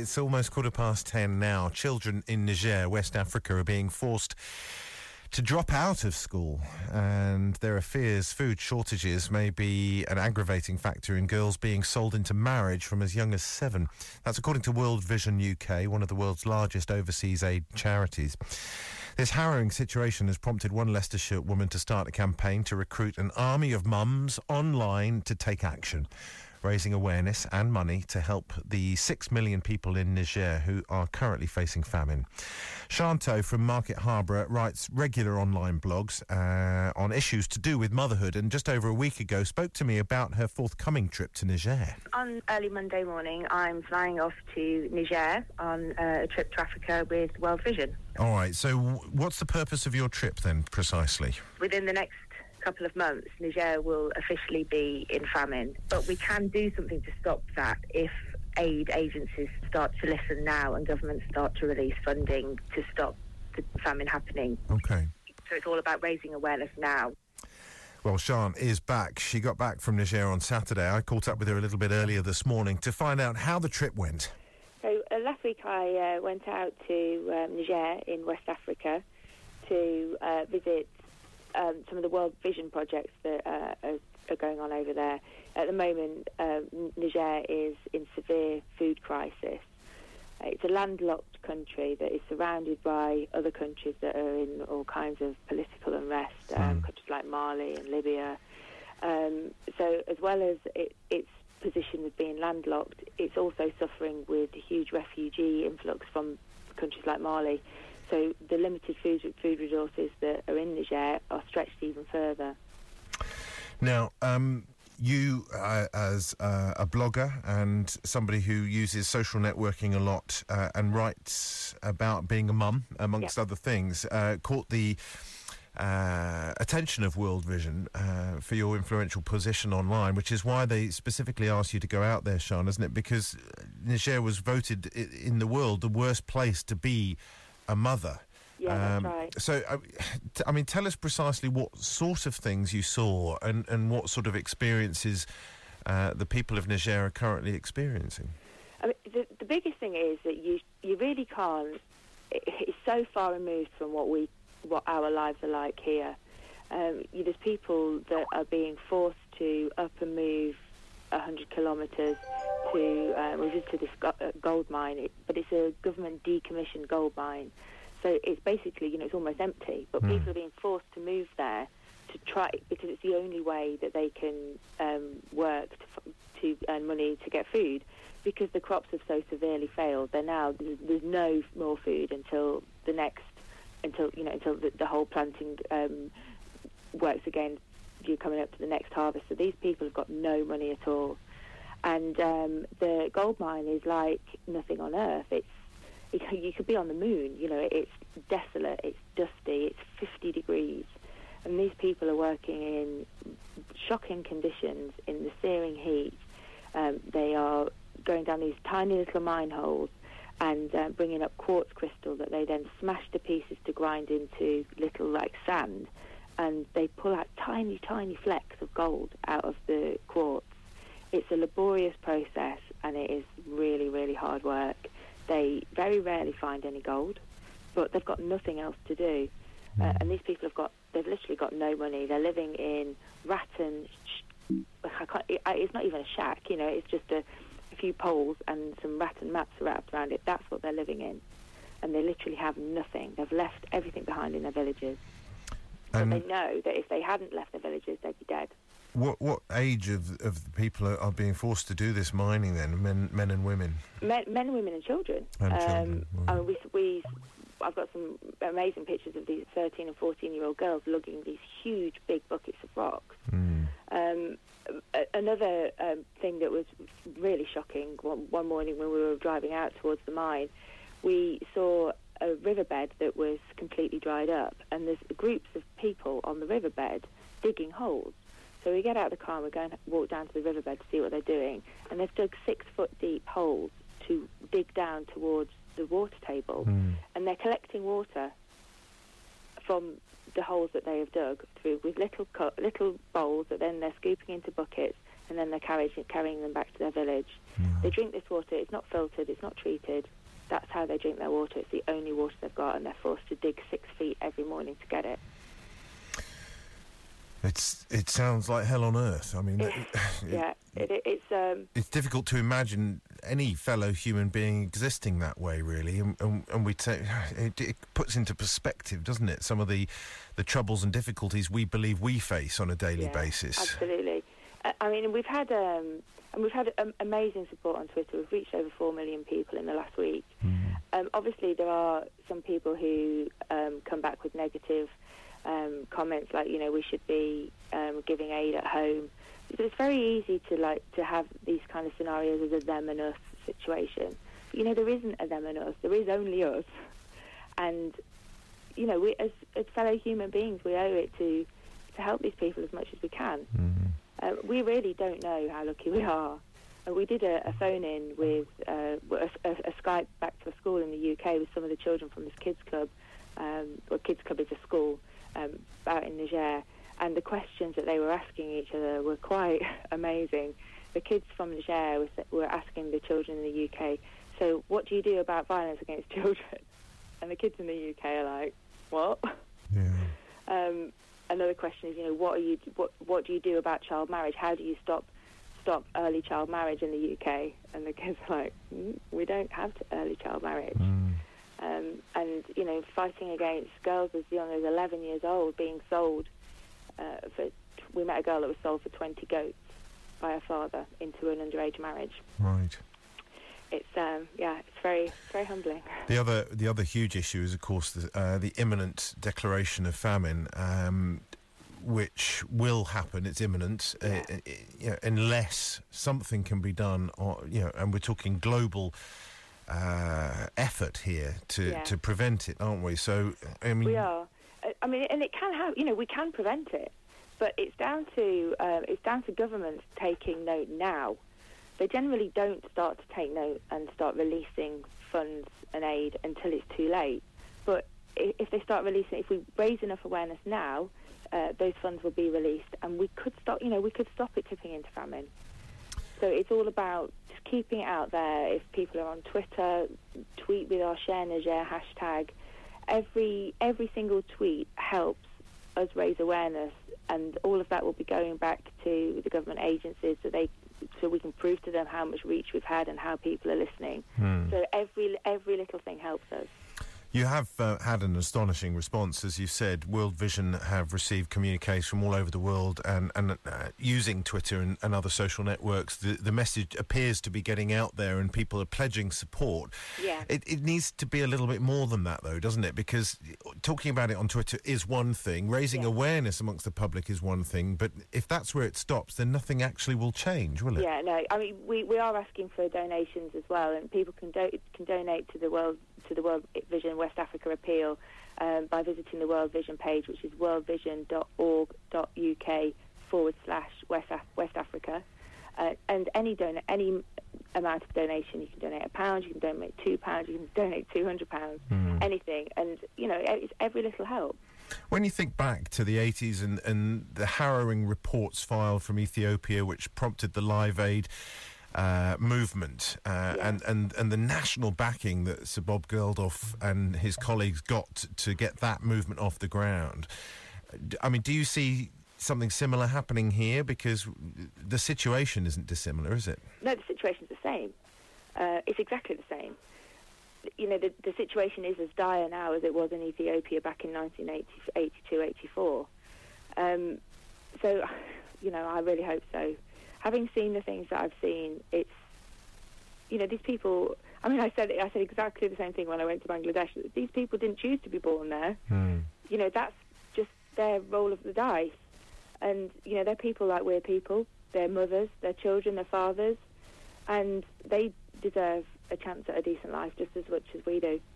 It's almost 10:15 now. Children in Niger, West Africa, are being forced to drop out of school, and there are fears food shortages may be an aggravating factor in girls being sold into marriage from as young as 7. That's according to World Vision UK, one of the world's largest overseas aid charities. This harrowing situation has prompted one Leicestershire woman to start a campaign to recruit an army of mums online to take action, raising awareness and money to help the 6 million people in Niger who are currently facing famine. Shanto from Market Harbour writes regular online blogs on issues to do with motherhood, and just over a week ago spoke to me about her forthcoming trip to Niger. On early Monday morning, I'm flying off to Niger on a trip to Africa with World Vision. All right, so what's the purpose of your trip then, precisely? Within the next couple of months, Niger will officially be in famine, but we can do something to stop that if aid agencies start to listen now and governments start to release funding to stop the famine happening. Okay. So it's all about raising awareness now. Well, Shan is back. She got back from Niger on Saturday. I caught up with her a little bit earlier this morning to find out how the trip went. So last week I went out to Niger in West Africa to visit some of the World Vision projects that are going on over there. At the moment, Niger is in severe food crisis. It's a landlocked country that is surrounded by other countries that are in all kinds of political unrest, countries like Mali and Libya. So as well as its position as being landlocked, it's also suffering with a huge refugee influx from countries like Mali. So the limited food resources that are in Niger are stretched even further. Now, you, as a blogger and somebody who uses social networking a lot and writes about being a mum, amongst other things, caught the attention of World Vision for your influential position online, which is why they specifically asked you to go out there, Shan, isn't it? Because Niger was voted in the world the worst place to be a mother. Yeah, that's right. So, I mean, tell us precisely what sort of things you saw and what sort of experiences the people of Niger are currently experiencing. I mean, the biggest thing is that you really can't. It's so far removed from what our lives are like here. There's people that are being forced to up and move 100 kilometres to we visited this gold mine, but it's a government decommissioned gold mine. So it's basically, it's almost empty. But people are being forced to move there to try, because it's the only way that they can work to earn money to get food, because the crops have so severely failed. There's no more food until the whole planting works again. You're coming up to the next harvest. So these people have got no money at all. And the gold mine is like nothing on earth. You could be on the moon. It's desolate, it's dusty, it's 50 degrees. And these people are working in shocking conditions in the searing heat. They are going down these tiny little mine holes and bringing up quartz crystal that they then smash to pieces to grind into little like sand. And they pull out tiny, tiny flecks of gold out of the quartz. It's a laborious process, and it is really, really hard work. They very rarely find any gold, but they've got nothing else to do. And these people they've literally got no money. They're living in rattan. It's not even a shack, it's just a few poles and some rattan mats wrapped around it. That's what they're living in. And they literally have nothing. They've left everything behind in their villages. But they know that if they hadn't left their villages, they'd be dead. What age of the people are being forced to do this mining then? Men and women? Men, women and children. And children. I've got some amazing pictures of these 13 and 14-year-old girls lugging these huge, big buckets of rocks. Another thing that was really shocking, one morning when we were driving out towards the mine, we saw a riverbed that was completely dried up, and there's groups of people on the riverbed digging holes. So we get out of the car and we're going to walk down to the riverbed to see what they're doing, and they've dug 6-foot deep holes to dig down towards the water table, and they're collecting water from the holes that they have dug through with little bowls that then they're scooping into buckets and then they're carrying them back to their village. They drink this water. It's not filtered. It's not treated. That's how they drink their water. It's the only water they've got, and they're forced to dig 6 feet every morning to get it. It sounds like hell on earth. I mean, it's difficult to imagine any fellow human being existing that way, really. And we take it puts into perspective, doesn't it, some of the troubles and difficulties we believe we face on a daily basis. Absolutely. I mean, we've had amazing support on Twitter. We've reached over 4 million people in the last week. Obviously, there are some people who come back with negative comments, like, you know, we should be giving aid at home. So it's very easy to have these kind of scenarios as a them and us situation. But, you know, there isn't a them and us. There is only us. And, you know, we as fellow human beings, we owe it to help these people as much as we can. We really don't know how lucky we are. We did a phone-in with a Skype back to a school in the UK with some of the children from this kids club. Kids club is a school out in Niger, and the questions that they were asking each other were quite amazing. The kids from Niger were asking the children in the UK, so what do you do about violence against children? And the kids in the UK are like, what? Yeah. Another question is, you know, what do you do about child marriage? How do you stop early child marriage in the UK? And the kids are like, we don't have early child marriage. And, you know, fighting against girls as young as 11 years old being sold we met a girl that was sold for 20 goats by her father into an underage marriage. Right. It's it's very, very humbling. The other huge issue is, of course, the imminent declaration of famine, which will happen. It's imminent, unless something can be done. And we're talking global effort here to prevent it, aren't we? So, I mean, we are. I mean, and it can have. You know, we can prevent it, but it's down to governments taking note now. They generally don't start to take note and start releasing funds and aid until it's too late. But if they start releasing, if we raise enough awareness now, those funds will be released, and we could stop. You know, we could stop it tipping into famine. So it's all about just keeping it out there. If people are on Twitter, tweet with our Share Niger hashtag. Every single tweet helps us raise awareness, and all of that will be going back to the government agencies so we can prove to them how much reach we've had and how people are listening. So every little thing helps us. You have had an astonishing response, as you said. World Vision have received communiques from all over the world, and using Twitter and other social networks, the message appears to be getting out there, and people are pledging support. Yeah. It needs to be a little bit more than that, though, doesn't it? Because talking about it on Twitter is one thing, raising awareness amongst the public is one thing, but if that's where it stops, then nothing actually will change, will it? Yeah, no. I mean, we are asking for donations as well, and people can donate to the World Vision West Africa appeal by visiting the World Vision page, which is worldvision.org.uk/West Africa. And any amount of donation, you can donate £1, you can donate £2, you can donate £200, anything. And, you know, it's every little help. When you think back to the 80s and the harrowing reports filed from Ethiopia, which prompted the Live Aid movement and the national backing that Sir Bob Geldof and his colleagues got to get that movement off the ground, I mean, do you see something similar happening here? Because the situation isn't dissimilar, is it? No, the situation's the same. It's exactly the same. You know, the situation is as dire now as it was in Ethiopia back in 1982-84. So, you know, I really hope so. Having seen the things that I've seen, it's, you know, these people, I mean, I said exactly the same thing when I went to Bangladesh. These people didn't choose to be born there. You know, that's just their roll of the dice. And, you know, they're people like we're people. They're mothers, they're children, they're fathers. And they deserve a chance at a decent life just as much as we do.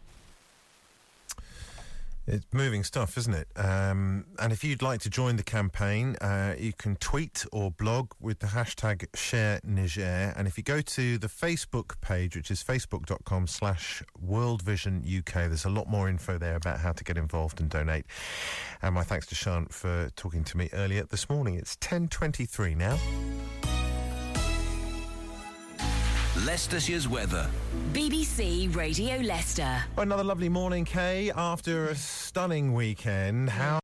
It's moving stuff, isn't it? And if you'd like to join the campaign, you can tweet or blog with the hashtag ShareNiger. And if you go to the Facebook page, which is facebook.com/WorldVisionUK, there's a lot more info there about how to get involved and donate. And my thanks to Sian for talking to me earlier this morning. It's 10:23 now. Leicestershire's weather. BBC Radio Leicester. Another lovely morning, Kay, after a stunning weekend. How